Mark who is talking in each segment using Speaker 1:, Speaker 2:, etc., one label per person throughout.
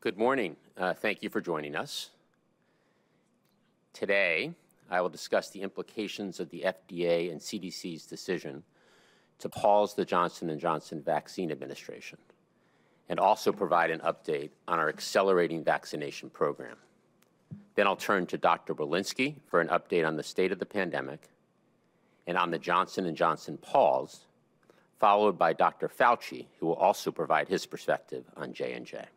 Speaker 1: Good morning. Thank you for joining us. Today, I will discuss the implications of the FDA and CDC's decision to pause the Johnson & Johnson vaccine administration, and also provide an update on our accelerating vaccination program. Then I'll turn to Dr. Walensky for an update on the state of the pandemic and on the Johnson & Johnson pause, followed by Dr. Fauci, who will also provide his perspective on J&J.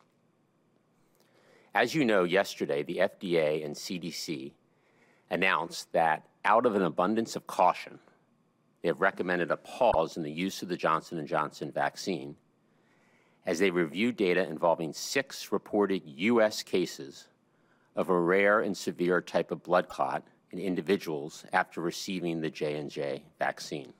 Speaker 1: As you know, yesterday, the FDA and CDC announced that out of an abundance of caution, they have recommended a pause in the use of the Johnson & Johnson vaccine as they review data involving 6 reported U.S. cases of a rare and severe type of blood clot in individuals after receiving the J&J vaccine.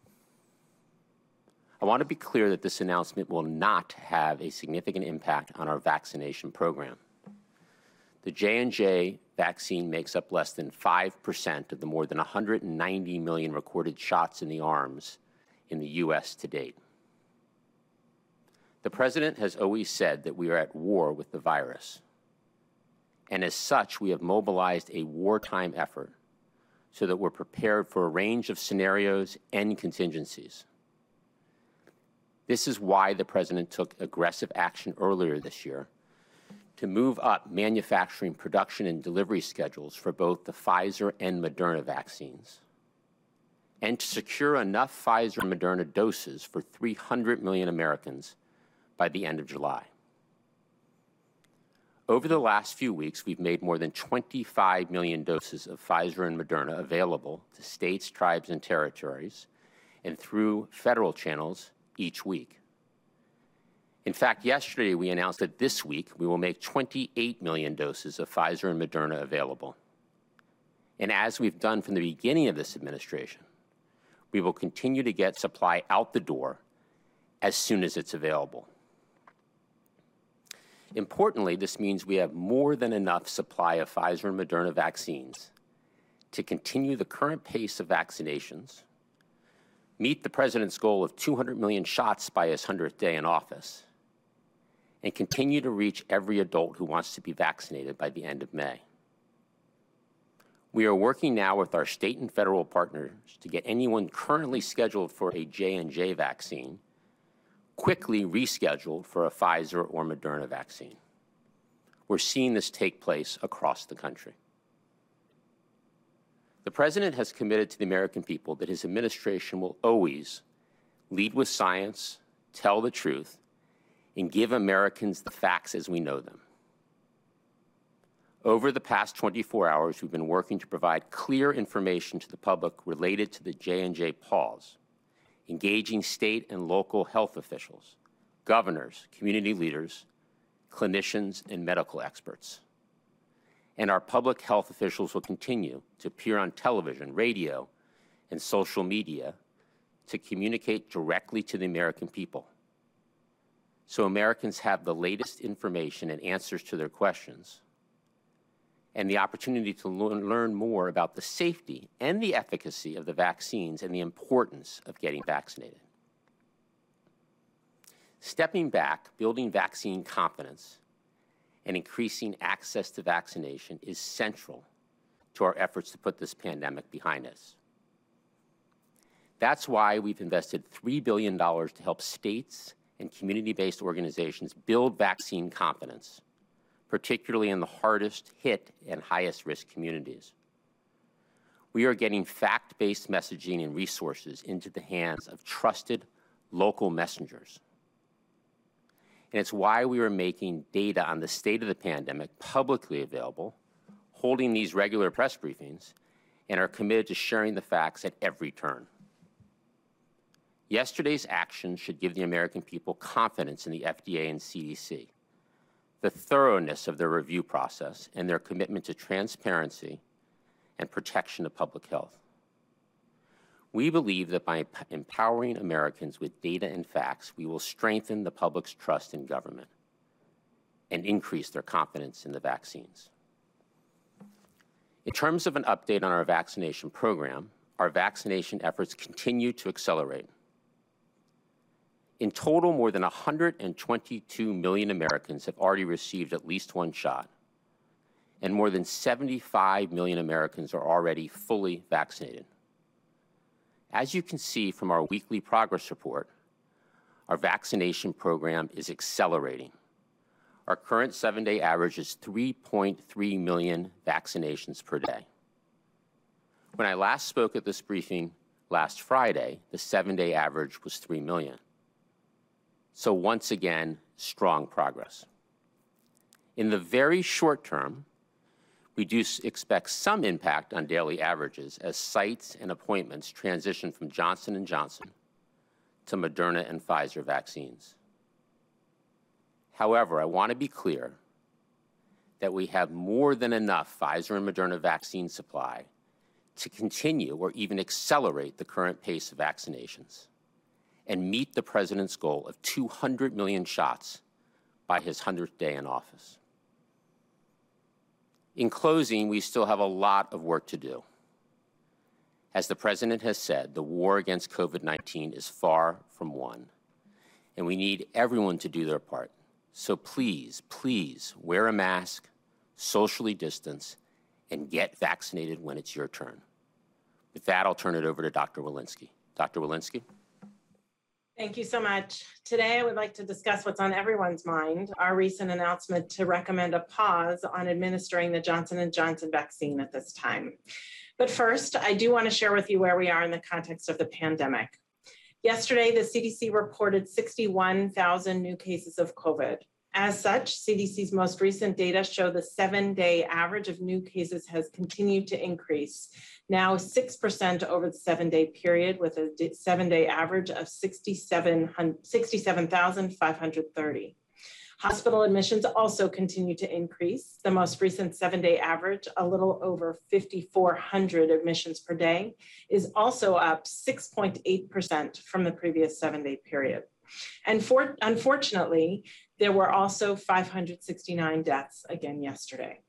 Speaker 1: I want to be clear that this announcement will not have a significant impact on our vaccination program. The J&J vaccine makes up less than 5% of the more than 190 million recorded shots in the arms in the U.S. to date. The President has always said that we are at war with the virus, and as such, we have mobilized a wartime effort so that we're prepared for a range of scenarios and contingencies. This is why the President took aggressive action earlier this year to move up manufacturing, production, and delivery schedules for both the Pfizer and Moderna vaccines, and to secure enough Pfizer and Moderna doses for 300 million Americans by the end of July. Over the last few weeks, we've made more than 25 million doses of Pfizer and Moderna available to states, tribes, and territories, and through federal channels each week. In fact, yesterday we announced that this week we will make 28 million doses of Pfizer and Moderna available. And as we've done from the beginning of this administration, we will continue to get supply out the door as soon as it's available. Importantly, this means we have more than enough supply of Pfizer and Moderna vaccines to continue the current pace of vaccinations, meet the President's goal of 200 million shots by his 100th day in office, and continue to reach every adult who wants to be vaccinated by the end of May. We are working now with our state and federal partners to get anyone currently scheduled for a J&J vaccine quickly rescheduled for a Pfizer or Moderna vaccine. We're seeing this take place across the country. The President has committed to the American people that his administration will always lead with science, tell the truth, and give Americans the facts as we know them. Over the past 24 hours, we've been working to provide clear information to the public related to the J&J pause, engaging state and local health officials, governors, community leaders, clinicians, and medical experts. And our public health officials will continue to appear on television, radio, and social media to communicate directly to the American people, so Americans have the latest information and answers to their questions, and the opportunity to learn more about the safety and the efficacy of the vaccines and the importance of getting vaccinated. Stepping back, building vaccine confidence, and increasing access to vaccination is central to our efforts to put this pandemic behind us. That's why we've invested $3 billion to help states and community-based organizations build vaccine confidence, particularly in the hardest hit and highest risk communities. We are getting fact-based messaging and resources into the hands of trusted local messengers. And it's why we are making data on the state of the pandemic publicly available, holding these regular press briefings, and are committed to sharing the facts at every turn. Yesterday's actions should give the American people confidence in the FDA and CDC, the thoroughness of their review process, and their commitment to transparency and protection of public health. We believe that by empowering Americans with data and facts, we will strengthen the public's trust in government and increase their confidence in the vaccines. In terms of an update on our vaccination program, our vaccination efforts continue to accelerate. In total, more than 122 million Americans have already received at least one shot, and more than 75 million Americans are already fully vaccinated. As you can see from our weekly progress report, our vaccination program is accelerating. Our current 7-day average is 3.3 million vaccinations per day. When I last spoke at this briefing last Friday, the 7-day average was 3 million. So once again, strong progress. In the very short term, we do expect some impact on daily averages as sites and appointments transition from Johnson & Johnson to Moderna and Pfizer vaccines. However, I want to be clear that we have more than enough Pfizer and Moderna vaccine supply to continue or even accelerate the current pace of vaccinations and meet the President's goal of 200 million shots by his 100th day in office. In closing, we still have a lot of work to do. As the President has said, the war against COVID-19 is far from won, and we need everyone to do their part. So please, please wear a mask, socially distance, and get vaccinated when it's your turn. With that, I'll turn it over to Dr. Walensky. Dr. Walensky.
Speaker 2: Thank you so much. Today, I would like to discuss what's on everyone's mind, our recent announcement to recommend a pause on administering the Johnson & Johnson vaccine at this time. But first, I do want to share with you where we are in the context of the pandemic. Yesterday, the CDC reported 61,000 new cases of COVID. As such, CDC's most recent data show the 7-day average of new cases has continued to increase, now 6% over the 7-day period, with a 7-day average of 67,530. Hospital admissions also continue to increase. The most recent 7-day average, a little over 5,400 admissions per day, is also up 6.8% from the previous 7-day period. And unfortunately, there were also 569 deaths again yesterday.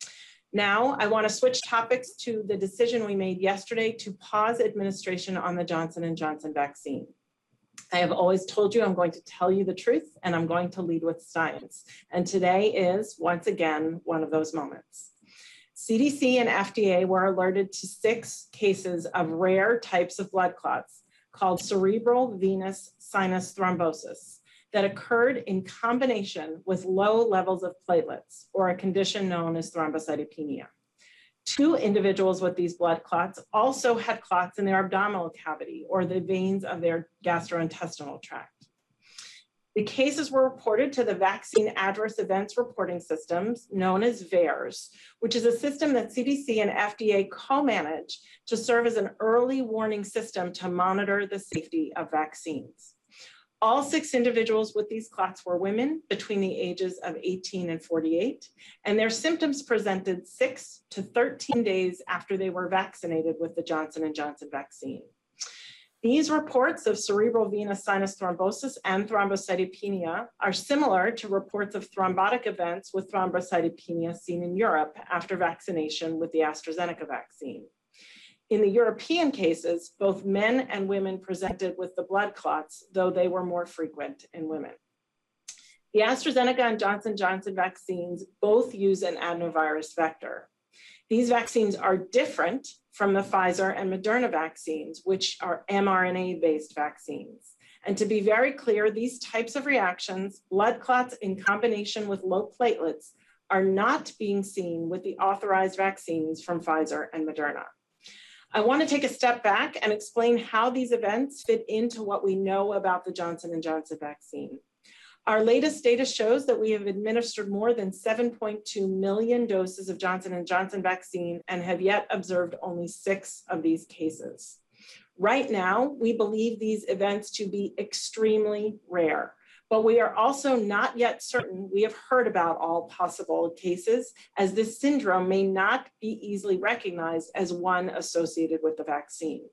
Speaker 2: Now, I want to switch topics to the decision we made yesterday to pause administration on the Johnson & Johnson vaccine. I have always told you I'm going to tell you the truth, and I'm going to lead with science. And today is, once again, one of those moments. CDC and FDA were alerted to 6 cases of rare types of blood clots called cerebral venous sinus thrombosis that occurred in combination with low levels of platelets, or a condition known as thrombocytopenia. 2 individuals with these blood clots also had clots in their abdominal cavity, or the veins of their gastrointestinal tract. The cases were reported to the Vaccine Adverse Events Reporting Systems, known as VAERS, which is a system that CDC and FDA co-manage to serve as an early warning system to monitor the safety of vaccines. All 6 individuals with these clots were women between the ages of 18 and 48, and their symptoms presented 6 to 13 days after they were vaccinated with the Johnson & Johnson vaccine. These reports of cerebral venous sinus thrombosis and thrombocytopenia are similar to reports of thrombotic events with thrombocytopenia seen in Europe after vaccination with the AstraZeneca vaccine. In the European cases, both men and women presented with the blood clots, though they were more frequent in women. The AstraZeneca and Johnson & Johnson vaccines both use an adenovirus vector. These vaccines are different from the Pfizer and Moderna vaccines, which are mRNA-based vaccines. And to be very clear, these types of reactions, blood clots in combination with low platelets, are not being seen with the authorized vaccines from Pfizer and Moderna. I want to take a step back and explain how these events fit into what we know about the Johnson & Johnson vaccine. Our latest data shows that we have administered more than 7.2 million doses of Johnson & Johnson vaccine and have yet observed only 6 of these cases. Right now, we believe these events to be extremely rare, but we are also not yet certain we have heard about all possible cases, as this syndrome may not be easily recognized as one associated with the vaccine.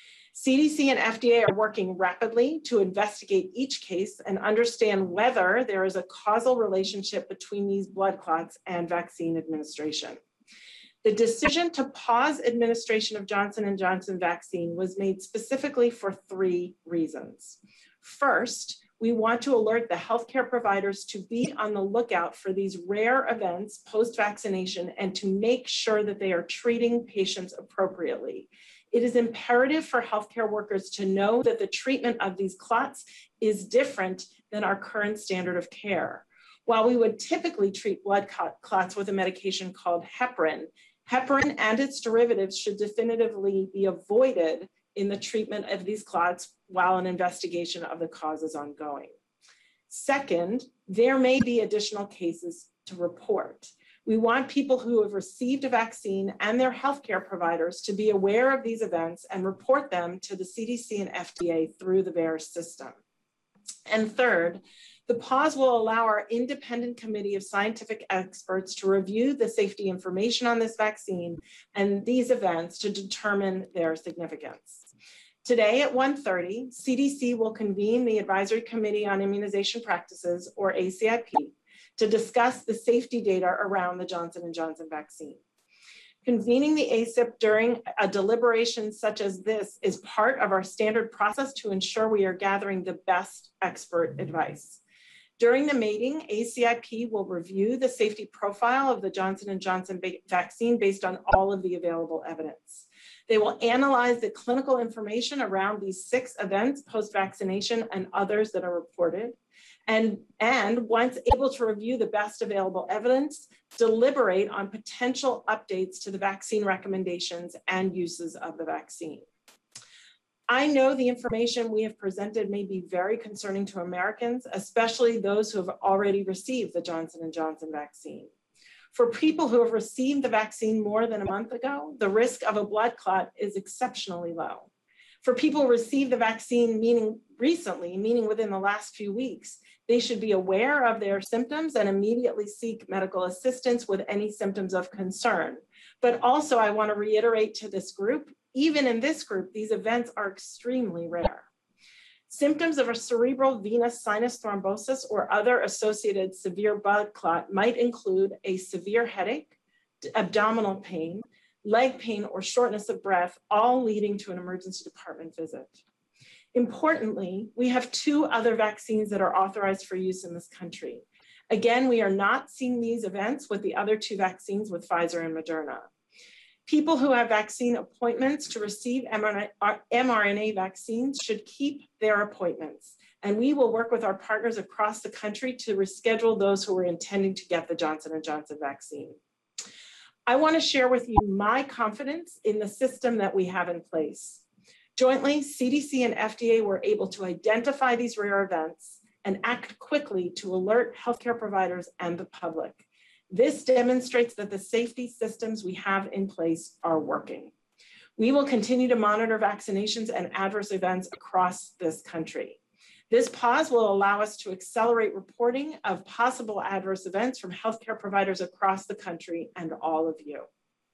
Speaker 2: CDC and FDA are working rapidly to investigate each case and understand whether there is a causal relationship between these blood clots and vaccine administration. The decision to pause administration of Johnson & Johnson vaccine was made specifically for 3 reasons. First, We want to alert the healthcare providers to be on the lookout for these rare events post-vaccination and to make sure that they are treating patients appropriately. It is imperative for healthcare workers to know that the treatment of these clots is different than our current standard of care. While we would typically treat blood clots with a medication called heparin, heparin and its derivatives should definitively be avoided in the treatment of these clots while an investigation of the cause is ongoing. Second, there may be additional cases to report. We want people who have received a vaccine and their healthcare providers to be aware of these events and report them to the CDC and FDA through the VAERS system. And third, the pause will allow our independent committee of scientific experts to review the safety information on this vaccine and these events to determine their significance. Today at 1:30, CDC will convene the Advisory Committee on Immunization Practices, or ACIP, to discuss the safety data around the Johnson & Johnson vaccine. Convening the ACIP during a deliberation such as this is part of our standard process to ensure we are gathering the best expert advice. During the meeting, ACIP will review the safety profile of the Johnson & Johnson vaccine based on all of the available evidence. They will analyze the clinical information around these 6 events post-vaccination and others that are reported. And once able to review the best available evidence, deliberate on potential updates to the vaccine recommendations and uses of the vaccine. I know the information we have presented may be very concerning to Americans, especially those who have already received the Johnson & Johnson vaccine. For people who have received the vaccine more than a month ago, the risk of a blood clot is exceptionally low. For people who received the vaccine meaning within the last few weeks, they should be aware of their symptoms and immediately seek medical assistance with any symptoms of concern. But also, I want to reiterate to this group, even in this group, these events are extremely rare. Symptoms of a cerebral venous sinus thrombosis or other associated severe blood clot might include a severe headache, abdominal pain, leg pain, or shortness of breath, all leading to an emergency department visit. Importantly, we have 2 other vaccines that are authorized for use in this country. Again, we are not seeing these events with the other 2 vaccines with Pfizer and Moderna. People who have vaccine appointments to receive mRNA vaccines should keep their appointments, and we will work with our partners across the country to reschedule those who are intending to get the Johnson & Johnson vaccine. I want to share with you my confidence in the system that we have in place. Jointly, CDC and FDA were able to identify these rare events and act quickly to alert healthcare providers and the public. This demonstrates that the safety systems we have in place are working. We will continue to monitor vaccinations and adverse events across this country. This pause will allow us to accelerate reporting of possible adverse events from healthcare providers across the country and all of you.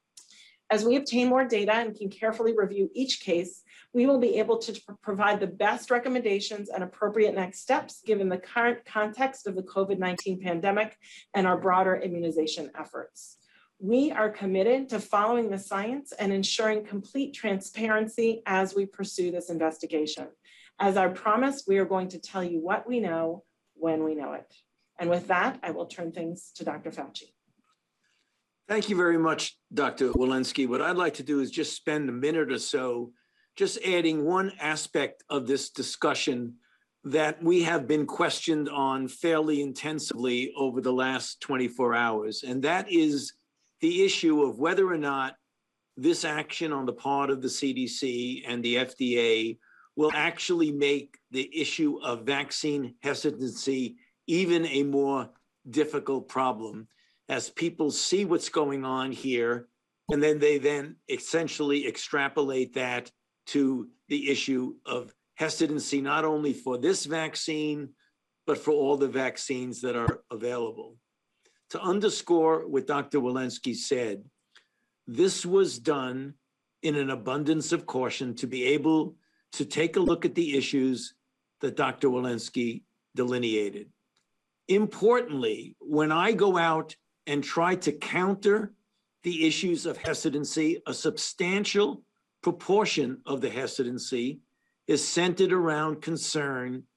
Speaker 2: As we obtain more data and can carefully review each case, we will be able to provide the best recommendations and appropriate next steps given the current context of the COVID-19 pandemic and our broader immunization efforts. We are committed to following the science and ensuring complete transparency as we pursue this investigation. As I promised, we are going to tell you what we know when we know it. And with that, I will turn things to Dr. Fauci.
Speaker 3: Thank you very much, Dr. Walensky. What I'd like to do is just spend a minute or so just adding one aspect of this discussion that we have been questioned on fairly intensively over the last 24 hours, and that is the issue of whether or not this action on the part of the CDC and the FDA will actually make the issue of vaccine hesitancy even a more difficult problem, as people see what's going on here, and then they essentially extrapolate that to the issue of hesitancy, not only for this vaccine, but for all the vaccines that are available. To underscore what Dr. Walensky said, this was done in an abundance of caution to be able to take a look at the issues that Dr. Walensky delineated. Importantly, when I go out and try to counter the issues of hesitancy, a substantial proportion of the hesitancy is centered around concern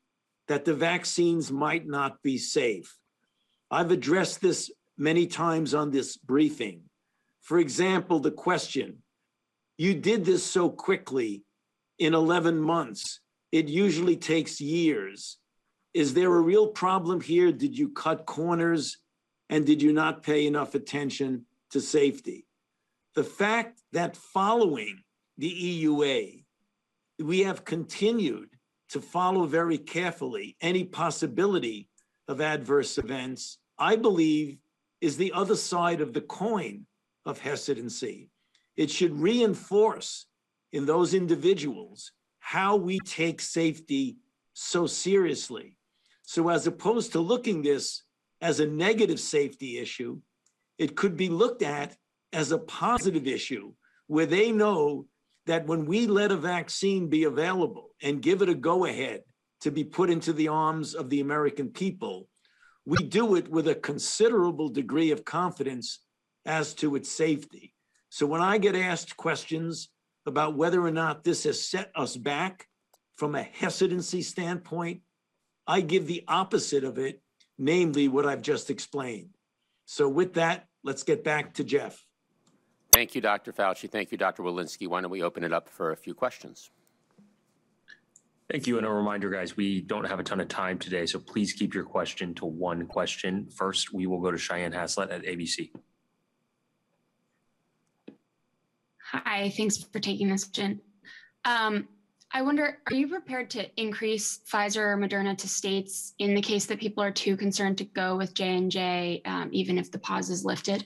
Speaker 3: that the vaccines might not be safe. I've addressed this many times on this briefing. For example, the question, you did this so quickly in 11 months. It usually takes years. Is there a real problem here? Did you cut corners and did you not pay enough attention to safety? The fact that following the EUA, we have continued to follow very carefully any possibility of adverse events, I believe, is the other side of the coin of hesitancy. It should reinforce in those individuals how we take safety so seriously. So as opposed to looking this as a negative safety issue, it could be looked at as a positive issue where they know that when we let a vaccine be available and give it a go-ahead to be put into the arms of the American people, we do it with a considerable degree of confidence as to its safety. So when I get asked questions about whether or not this has set us back from a hesitancy standpoint, I give the opposite of it, namely what I've just explained. So with that, let's get back to Jeff.
Speaker 1: Thank you, Dr. Fauci. Thank you, Dr. Walensky. Why don't we open it up for a few questions?
Speaker 4: Thank you. And a reminder, guys, we don't have a ton of time today, so please keep your question to one question. First, we will go to Cheyenne Haslett at ABC.
Speaker 5: Hi, thanks for taking this question. I wonder, are you prepared to increase Pfizer or Moderna to states in the case that people are too concerned to go with J&J, even if the pause is lifted?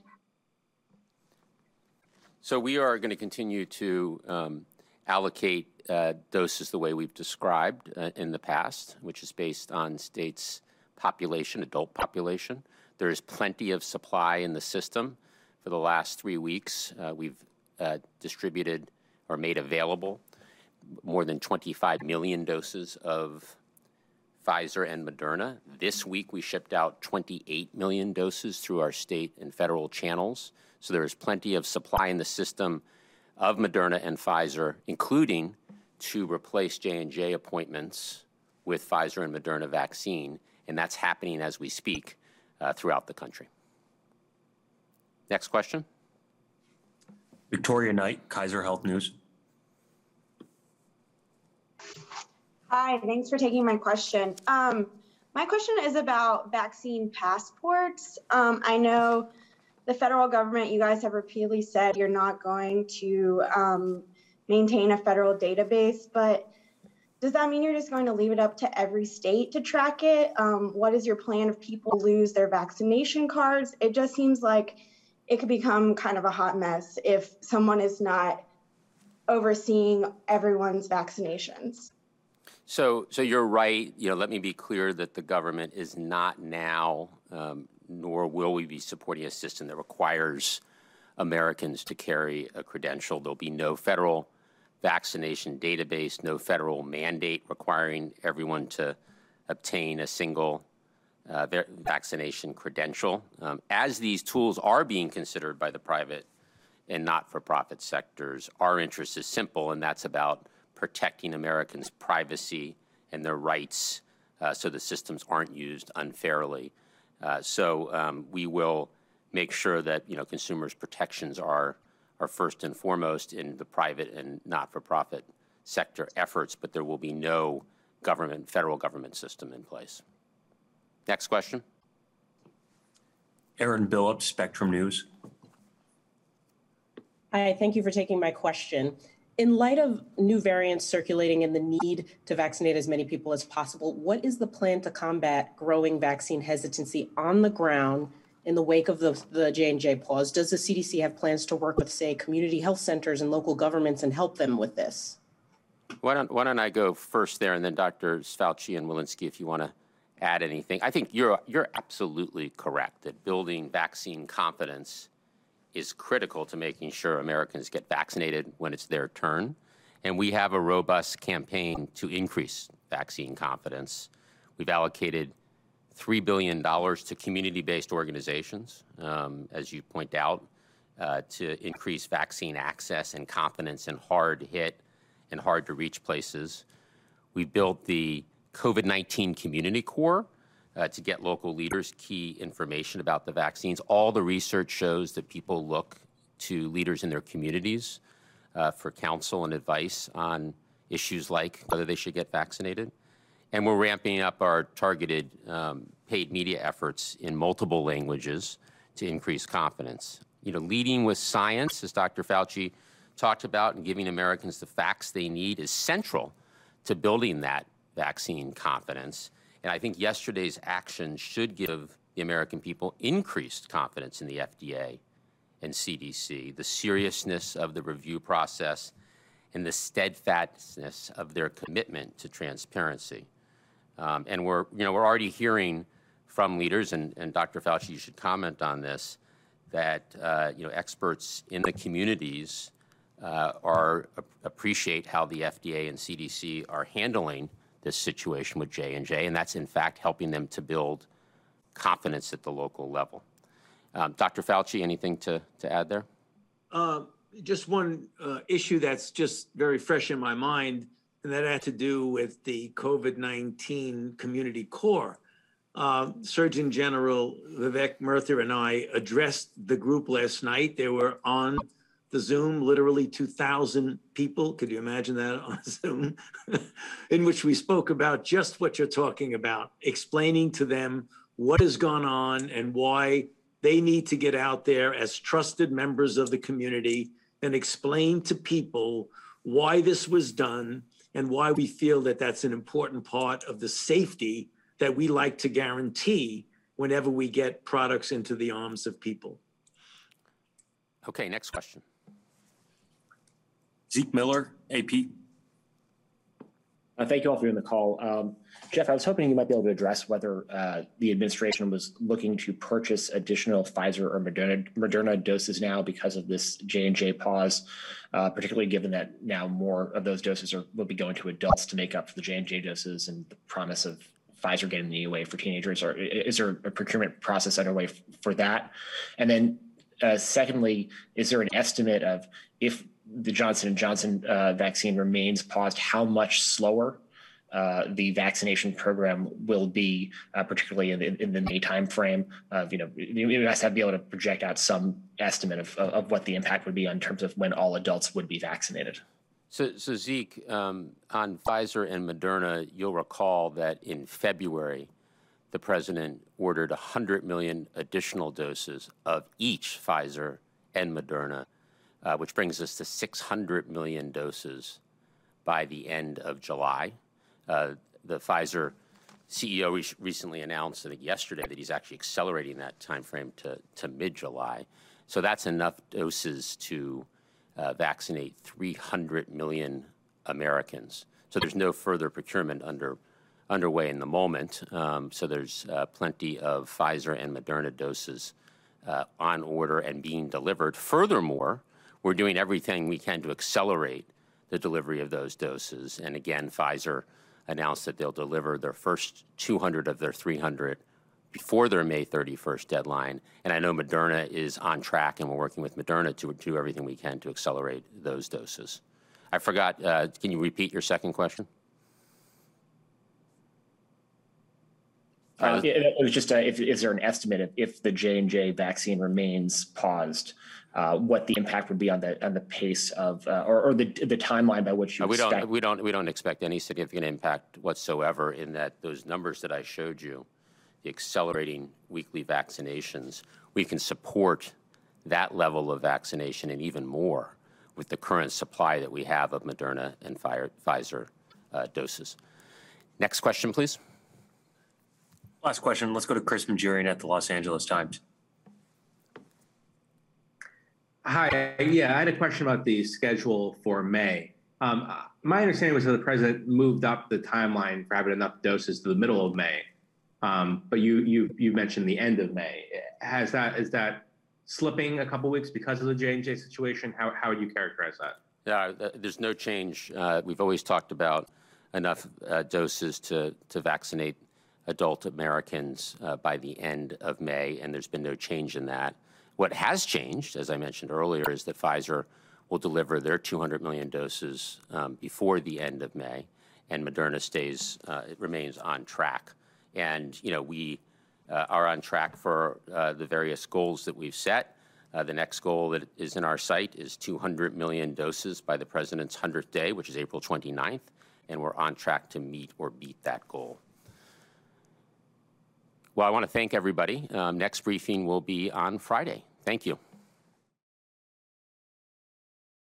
Speaker 1: So we are going to continue to allocate doses the way we've described in the past, which is based on states' population, adult population. There is plenty of supply in the system. For the last 3 weeks, we've distributed or made available more than 25 million doses of Pfizer and Moderna. This week, we shipped out 28 million doses through our state and federal channels. So there is plenty of supply in the system of Moderna and Pfizer, including to replace J&J appointments with Pfizer and Moderna vaccine. And that's happening as we speak throughout the country. Next question.
Speaker 4: Victoria Knight, Kaiser Health News.
Speaker 6: Hi, thanks for taking my question. My question is about vaccine passports. I know the federal government, you guys have repeatedly said you're not going to maintain a federal database, but does that mean you're just going to leave it up to every state to track it? What is your plan if people lose their vaccination cards? It just seems like it could become kind of a hot mess if someone is not overseeing everyone's vaccinations.
Speaker 1: So you're right. Let me be clear that the government is not now, nor will we be supporting a system that requires Americans to carry a credential. There'll be no federal vaccination database, no federal mandate requiring everyone to obtain a single vaccination credential. As these tools are being considered by the private and not-for-profit sectors, our interest is simple, and that's about protecting Americans' privacy and their rights so the systems aren't used unfairly. So we will make sure that consumers' protections are first and foremost in the private and not-for-profit sector efforts, but there will be no federal government system in place. Next question.
Speaker 4: Aaron Billups, Spectrum News.
Speaker 7: Hi, thank you for taking my question. In light of new variants circulating and the need to vaccinate as many people as possible, what is the plan to combat growing vaccine hesitancy on the ground in the wake of the J&J pause? Does the CDC have plans to work with, say, community health centers and local governments and help them with this?
Speaker 1: Why don't I go first there, and then Dr. Fauci and Walensky, if you want to add anything. I think you're absolutely correct that building vaccine confidence is critical to making sure Americans get vaccinated when it's their turn. And we have a robust campaign to increase vaccine confidence. We've allocated $3 billion to community-based organizations, as you point out, to increase vaccine access and confidence in hard-hit and hard-to-reach places. We built the COVID-19 Community Corps to get local leaders key information about the vaccines. All the research shows that people look to leaders in their communities for counsel and advice on issues like whether they should get vaccinated. And we're ramping up our targeted paid media efforts in multiple languages to increase confidence. Leading with science, as Dr. Fauci talked about, and giving Americans the facts they need is central to building that vaccine confidence. And I think yesterday's action should give the American people increased confidence in the FDA and CDC, the seriousness of the review process, and the steadfastness of their commitment to transparency. And we're already hearing from leaders, and Dr. Fauci, you should comment on this, that experts in the communities appreciate how the FDA and CDC are handling this situation with J&J, and that's in fact helping them to build confidence at the local level. Dr. Fauci, anything to add there?
Speaker 3: Just one issue that's just very fresh in my mind, and that had to do with the COVID-19 Community Corps. Surgeon General Vivek Murthy and I addressed the group last night. They were on the Zoom, literally 2,000 people. Could you imagine that on Zoom? In which we spoke about just what you're talking about, explaining to them what has gone on and why they need to get out there as trusted members of the community and explain to people why this was done and why we feel that that's an important part of the safety that we like to guarantee whenever we get products into the arms of people.
Speaker 1: Okay, next question.
Speaker 4: Zeke Miller, AP.
Speaker 8: Thank you all for doing the call. Jeff, I was hoping you might be able to address whether the administration was looking to purchase additional Pfizer or Moderna doses now because of this J&J pause, particularly given that now more of those doses will be going to adults to make up for the J&J doses and the promise of Pfizer getting the EUA for teenagers. Or is there a procurement process underway for that? And then secondly, is there an estimate of if the Johnson & Johnson vaccine remains paused, how much slower the vaccination program will be, particularly in the May timeframe? You guys have to be able to project out some estimate of what the impact would be in terms of when all adults would be vaccinated.
Speaker 1: So Zeke, on Pfizer and Moderna, you'll recall that in February, the president ordered 100 million additional doses of each Pfizer and Moderna, which brings us to 600 million doses by the end of July. The Pfizer CEO recently announced, I think yesterday, that he's actually accelerating that timeframe to mid-July. So that's enough doses to vaccinate 300 million Americans. So there's no further procurement underway in the moment. So there's plenty of Pfizer and Moderna doses on order and being delivered. Furthermore, we're doing everything we can to accelerate the delivery of those doses. And again, Pfizer announced that they'll deliver their first 200 of their 300 before their May 31st deadline. And I know Moderna is on track, and we're working with Moderna to do everything we can to accelerate those doses. I forgot, can you repeat your second question?
Speaker 8: It was just, is there an estimate if the J&J vaccine remains paused, what the impact would be on the pace of, or the timeline by which you expect?
Speaker 1: We don't expect any significant impact whatsoever in that those numbers that I showed you, the accelerating weekly vaccinations, we can support that level of vaccination and even more with the current supply that we have of Moderna and Pfizer doses. Next question, please.
Speaker 4: Last question. Let's go to Chris Mangierian at the Los Angeles Times.
Speaker 9: Hi. Yeah, I had a question about the schedule for May. My understanding was that the president moved up the timeline for having enough doses to the middle of May, but you mentioned the end of May. Is that slipping a couple weeks because of the J&J situation? How would you characterize that?
Speaker 1: Yeah, there's no change. We've always talked about enough doses to vaccinate adult Americans by the end of May, and there's been no change in that. What has changed, as I mentioned earlier, is that Pfizer will deliver their 200 million doses before the end of May, and Moderna it remains on track. And, we are on track for the various goals that we've set. The next goal that is in our sight is 200 million doses by the President's 100th day, which is April 29th, and we're on track to meet or beat that goal. Well, I want to thank everybody. Next briefing will be on Friday. Thank you.